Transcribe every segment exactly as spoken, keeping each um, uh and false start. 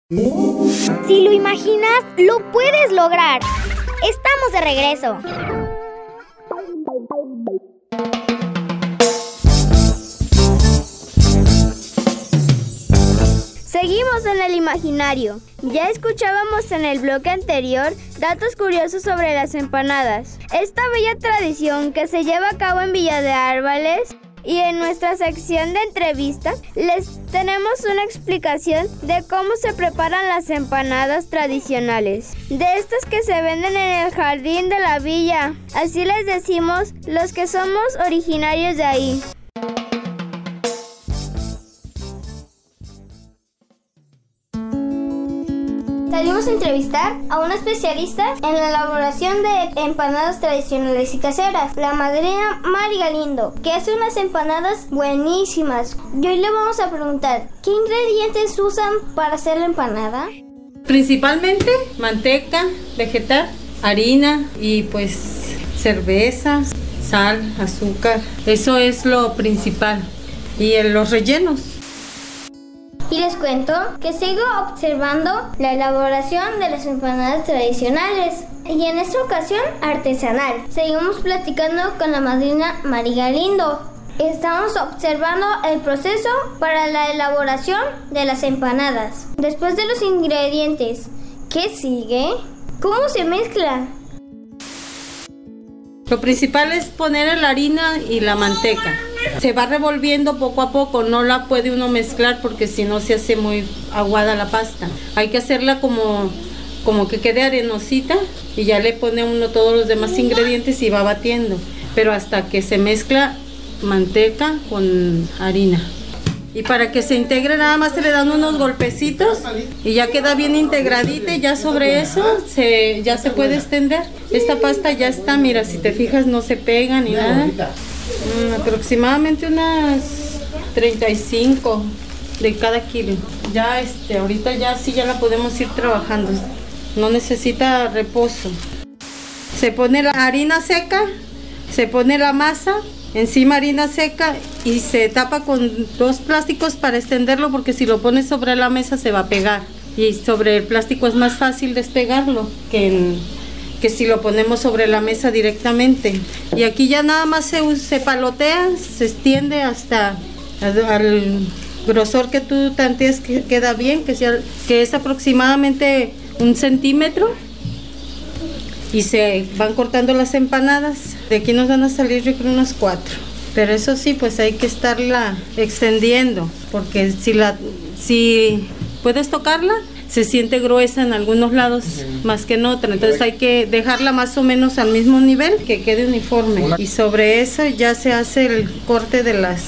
Si lo imaginas, lo puedes lograr. Estamos de regreso. Seguimos en el imaginario. Ya escuchábamos en el bloque anterior datos curiosos sobre las empanadas. Esta bella tradición que se lleva a cabo en Villa de Álvarez. Y en nuestra sección de entrevistas les tenemos una explicación de cómo se preparan las empanadas tradicionales. De estas que se venden en el jardín de la villa. Así les decimos los que somos originarios de ahí. Salimos a entrevistar a una especialista en la elaboración de empanadas tradicionales y caseras, la madrina Mari Galindo, que hace unas empanadas buenísimas. Y hoy le vamos a preguntar, ¿qué ingredientes usan para hacer la empanada? Principalmente manteca, vegetal, harina y pues cerveza, sal, azúcar. Eso es lo principal. Y en los rellenos. Y les cuento que sigo observando la elaboración de las empanadas tradicionales y en esta ocasión artesanal. Seguimos platicando con la madrina Mari Galindo. Estamos observando el proceso para la elaboración de las empanadas. Después de los ingredientes, ¿qué sigue? ¿Cómo se mezcla? Lo principal es poner la harina y la manteca. Se va revolviendo poco a poco, no la puede uno mezclar porque si no se hace muy aguada la pasta. Hay que hacerla como, como que quede arenosita y ya le pone uno todos los demás ingredientes y va batiendo. Pero hasta que se mezcla manteca con harina. Y para que se integre nada más se le dan unos golpecitos y ya queda bien integradita y ya sobre eso se, ya se puede extender. Esta pasta ya está, mira, si te fijas no se pega ni nada. Mm, aproximadamente unas treinta y cinco de cada kilo. Ya este, ahorita ya sí ya la podemos ir trabajando. No necesita reposo. Se pone la harina seca, se pone la masa, encima harina seca y se tapa con dos plásticos para extenderlo porque si lo pones sobre la mesa se va a pegar. Y sobre el plástico es más fácil despegarlo que en... que si lo ponemos sobre la mesa directamente. Y aquí ya nada más se, se palotea, se extiende hasta al, al grosor que tú tantees que queda bien, que, sea, que es aproximadamente un centímetro. Y se van cortando las empanadas. De aquí nos van a salir yo creo unas cuatro. Pero eso sí, pues hay que estarla extendiendo, porque si, la, si puedes tocarla, se siente gruesa en algunos lados más que en otros, entonces hay que dejarla más o menos al mismo nivel, que quede uniforme. Y sobre eso ya se hace el corte de las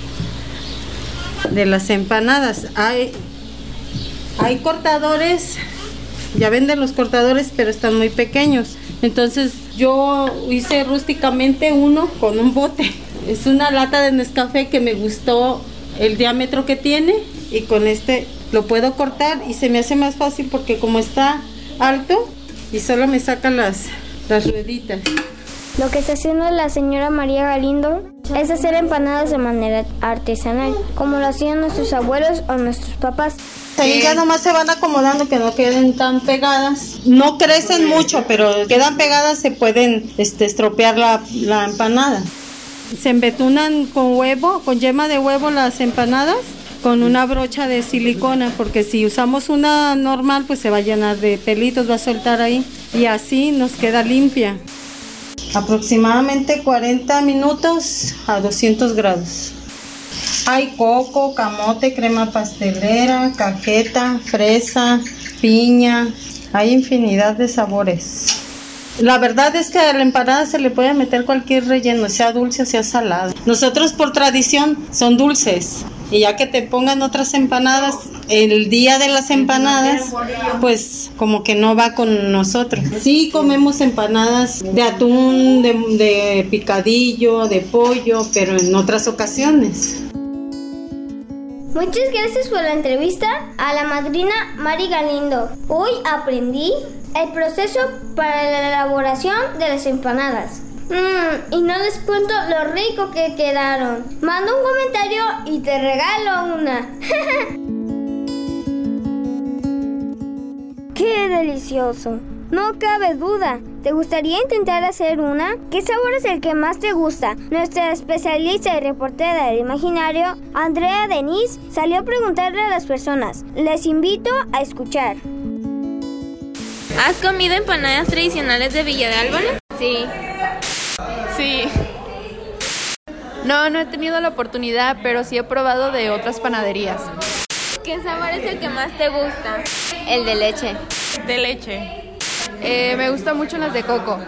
de las empanadas. Hay, hay cortadores, ya venden los cortadores, pero están muy pequeños. Entonces yo hice rústicamente uno con un bote. Es una lata de Nescafé que me gustó el diámetro que tiene y con este lo puedo cortar y se me hace más fácil porque como está alto y solo me saca las, las rueditas. Lo que está haciendo la señora María Galindo es hacer empanadas de manera artesanal, como lo hacían nuestros abuelos o nuestros papás. Ahí ya nomás se van acomodando que no queden tan pegadas. No crecen mucho, pero quedan pegadas, se pueden este, estropear la, la empanada. Se embetunan con huevo, con yema de huevo las empanadas, con una brocha de silicona, porque si usamos una normal pues se va a llenar de pelitos, va a soltar ahí y así nos queda limpia. Aproximadamente cuarenta minutos a doscientos grados. Hay coco, camote, crema pastelera, cajeta, fresa, piña, hay infinidad de sabores. La verdad es que a la empanada se le puede meter cualquier relleno, sea dulce o sea salado. Nosotros por tradición son dulces. Y ya que te pongan otras empanadas, el día de las empanadas, pues como que no va con nosotros. Sí comemos empanadas de atún, de, de picadillo, de pollo, pero en otras ocasiones. Muchas gracias por la entrevista a la madrina Mari Galindo. Hoy aprendí el proceso para la elaboración de las empanadas. Mmm, y no les cuento lo rico que quedaron. Manda un comentario y te regalo una. ¡Qué delicioso! No cabe duda. ¿Te gustaría intentar hacer una? ¿Qué sabor es el que más te gusta? Nuestra especialista y reportera del imaginario, Andrea Denise, salió a preguntarle a las personas. Les invito a escuchar. ¿Has comido empanadas tradicionales de Villa de Álvarez? Sí. Sí. No, no he tenido la oportunidad, pero sí he probado de otras panaderías. ¿Qué sabor es el que más te gusta? El de leche. De leche. Eh, me gustan mucho las de coco.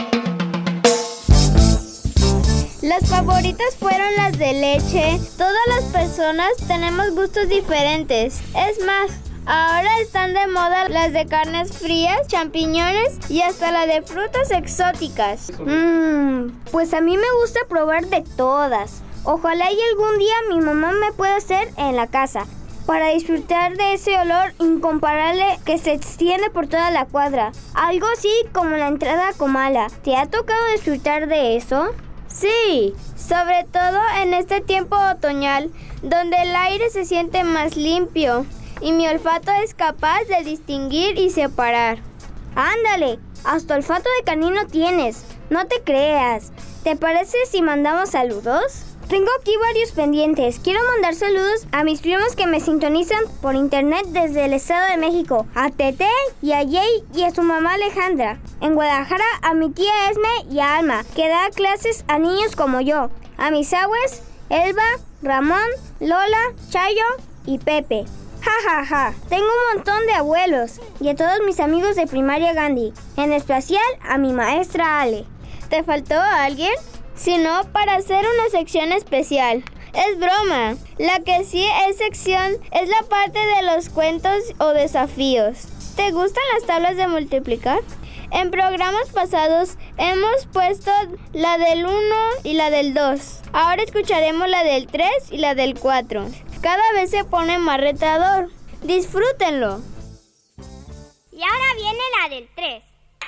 Las favoritas fueron las de leche. Todas las personas tenemos gustos diferentes. Es más, ahora están de moda las de carnes frías, champiñones y hasta la de frutas exóticas. Mmm, pues a mí me gusta probar de todas. Ojalá y algún día mi mamá me pueda hacer en la casa, para disfrutar de ese olor incomparable que se extiende por toda la cuadra. Algo así como la entrada a Comala. ¿Te ha tocado disfrutar de eso? Sí, sobre todo en este tiempo otoñal, donde el aire se siente más limpio y mi olfato es capaz de distinguir y separar. ¡Ándale! Hasta olfato de canino tienes. No te creas. ¿Te parece si mandamos saludos? Tengo aquí varios pendientes. Quiero mandar saludos a mis primos que me sintonizan por internet desde el Estado de México, a Tete y a Jay y a su mamá Alejandra. En Guadalajara a mi tía Esme y a Alma, que da clases a niños como yo. A mis abues, Elba, Ramón, Lola, Chayo y Pepe. Ja, ja, ja. Tengo un montón de abuelos y a todos mis amigos de primaria Gandhi. En especial a mi maestra Ale. ¿Te faltó a alguien? Si no, para hacer una sección especial. Es broma. La que sí es sección es la parte de los cuentos o desafíos. ¿Te gustan las tablas de multiplicar? En programas pasados hemos puesto la del uno y la del dos. Ahora escucharemos la del tres y la del cuatro. Cada vez se pone más retador. Disfrútenlo. Y ahora viene la del tres.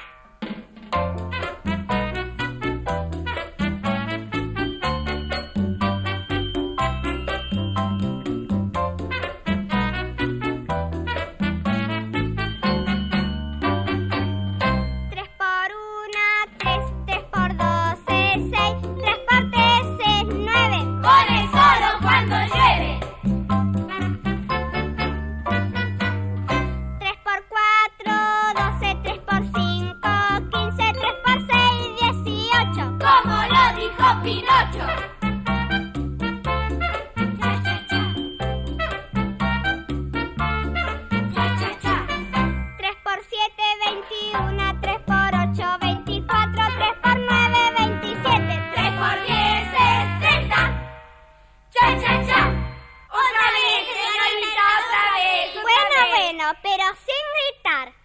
Pero sin gritar.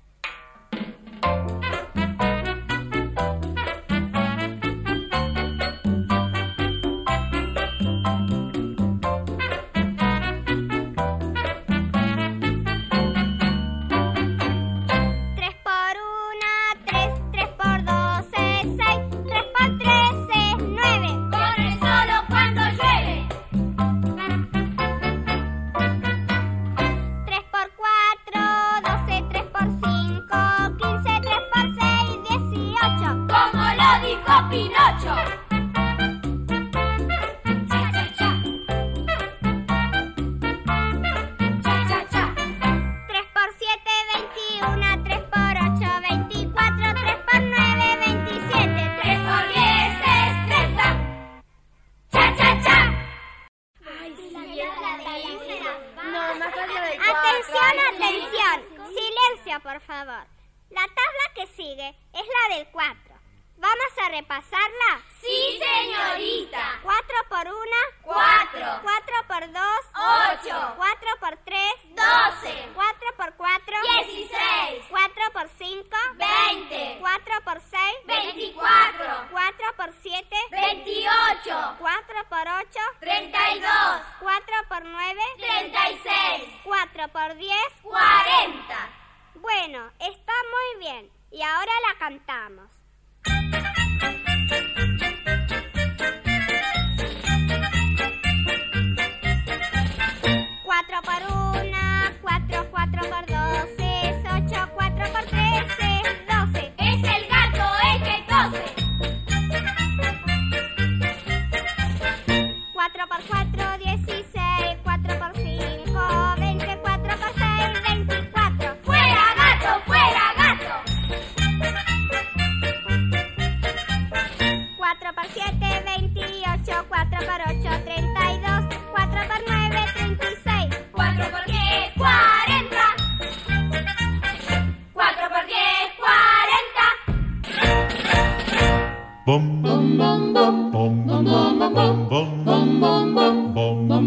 Tres por una, tres, tres por dos es seis, tres por tres es nueve. Corre solo cuando llueve. Tres por cuatro, doce, tres por cinco, quince, tres por seis, dieciocho. Como lo dijo Pinocho. Tres por siete, veintiuno, tres por ocho, veinticuatro, tres por nueve, veintisiete, tres por diez es treinta. Cha, cha, cha. Ay, sí, No, más fácil de Atención, atención. Silencio, por favor. La tabla que sigue es la del cuatro. ¿Vamos a repasarla? Sí, señorita. cuatro por uno, Cuatro. cuatro por dos, Ocho. cuatro por tres, Doce. cuatro por cuatro, Dieciséis. cuatro por cinco, Veinte. cuatro por seis, Veinticuatro. cuatro por siete, Veintiocho. cuatro por ocho, Treinta y dos. cuatro por nueve, Treinta y seis. cuatro por diez. Cuarenta. Bueno, está muy bien. Y ahora la cantamos. Cuatro por una, cuatro, cuatro por dos es ocho, Bom bom bom bom bom bom bom bom bom bom bom bom bom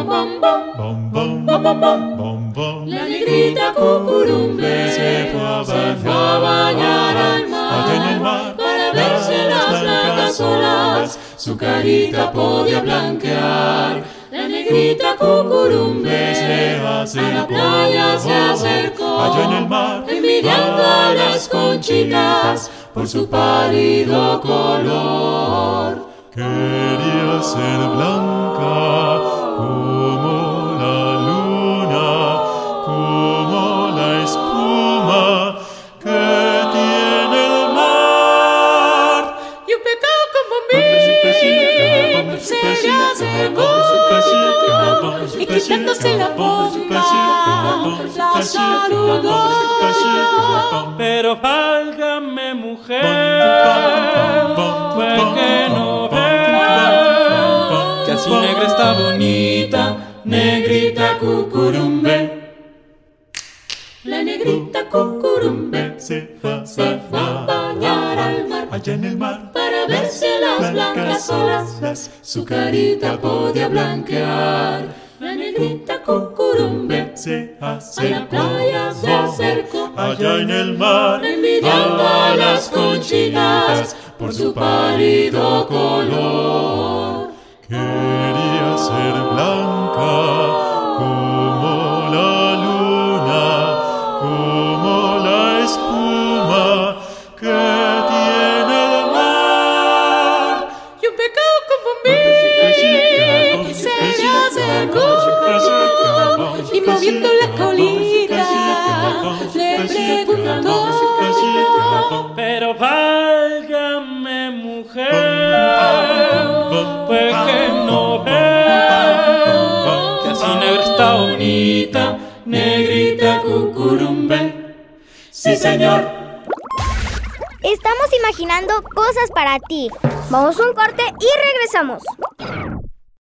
bom bom. La negrita cucurumbe se fue a bañar al mar, allá en el mar, para verse las blancas olas, su carita podía blanquear. La negrita cucurumbe se acercó, a la playa se acercó, allá en el mar, envidiando a las conchitas por su pálido color. Quería ser blanca como la luna, como la espuma que tiene el mar. Y un pecado como mí se le acercó, y quitándose la pompa la saludó. Pero válgame mujer, pues que no ve que así negra está bonita, negrita cucurumbe. La negrita cucurumbe se fue a bañar al mar, allá en el mar, para verse las blancas olas, su carita podía blanquear. La negrita cucurumbe se acercó, a la playa se acercó, allá en el mar, envidiando a las conchitas por su pálido color. Quería ser blanca como la luna, como la espuma que tiene el mar. Y un pecado como mí se le acercó, y moviendo la colita le preguntó: pero válgame mujer, pues que no ve que así negra está bonita, negrita cucurumbe. Sí, señor. Estamos imaginando cosas para ti. Vamos a un corte y regresamos.